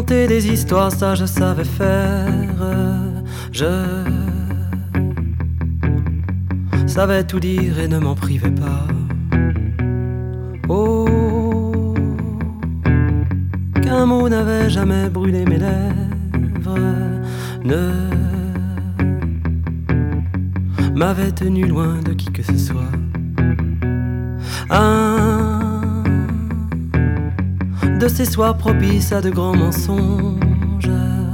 Conter des histoires, ça je savais faire. Je savais tout dire et ne m'en privais pas. Oh, qu'un mot n'avait jamais brûlé mes lèvres, ne m'avait tenu loin de qui que ce soit. Un de ces soirs propices à de grands mensonges,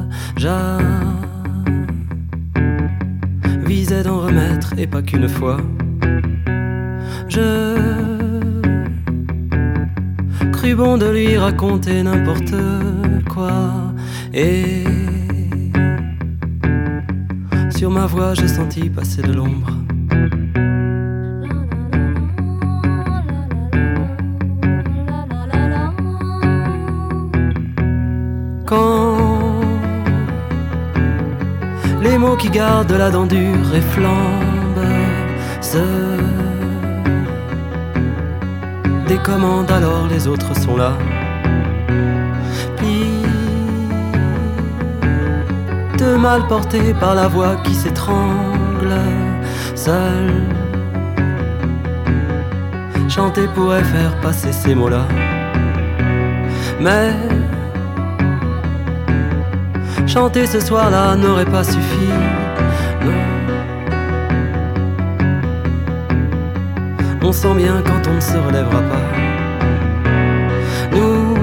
j'avisais d'en remettre et pas qu'une fois. Je crus bon de lui raconter n'importe quoi et sur ma voix je sentis passer de l'ombre. Quand les mots qui gardent la dent dure et flambent se décommandent, alors les autres sont là. Puis de mal porté par la voix qui s'étrangle, seul chanter pourrait faire passer ces mots-là. Mais chanter ce soir-là n'aurait pas suffi, non. On sent bien quand on ne se relèvera pas. Nous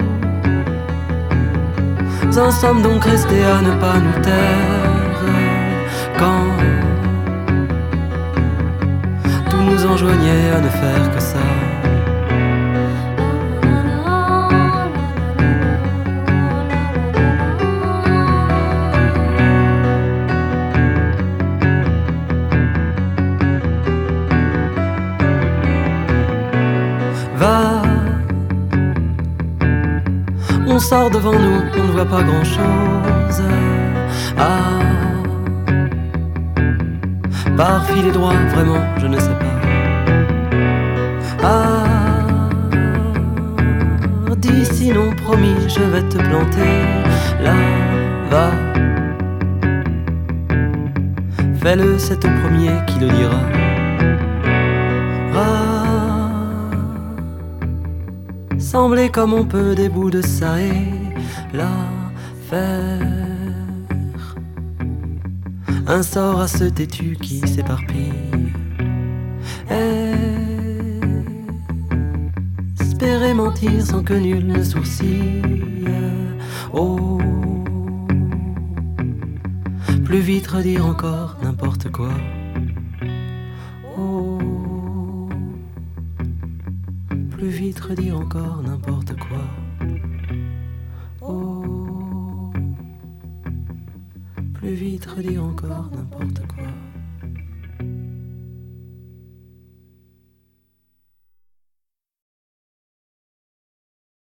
en sommes donc restés à ne pas nous taire quand tout nous enjoignait à ne faire que ça. On sort devant nous, on ne voit pas grand-chose. Ah, par filet droit, vraiment, je ne sais pas. Ah, dis sinon, promis, je vais te planter. Là, va, fais-le, c'est au premier qui le dira. Sembler comme on peut des bouts de ça et là faire un sort à ce têtu qui s'éparpille. Espérer mentir sans que nul ne sourcille. Oh, plus vite redire encore n'importe quoi. Oh, plus vite redire encore n'importe quoi. Oh, plus vite redire encore n'importe quoi.